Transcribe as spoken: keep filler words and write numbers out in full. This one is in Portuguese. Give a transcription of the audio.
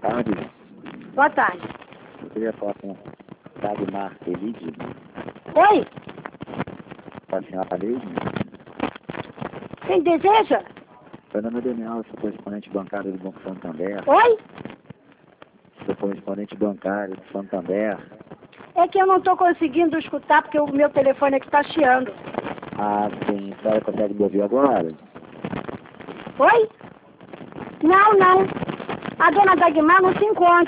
tarde. Boa tarde. Eu queria falar com Dagmar Elide. Oi? Com a senhora Elide. Quem deseja? Meu nome é Daniel, sou correspondente bancário do Banco Santander. Oi? Sou correspondente bancário do Santander. É que eu não estou conseguindo escutar porque o meu telefone aqui está chiando. Ah, sim. A senhora consegue me ouvir agora? Oi? Não, não. A dona Dagmar não se encontra.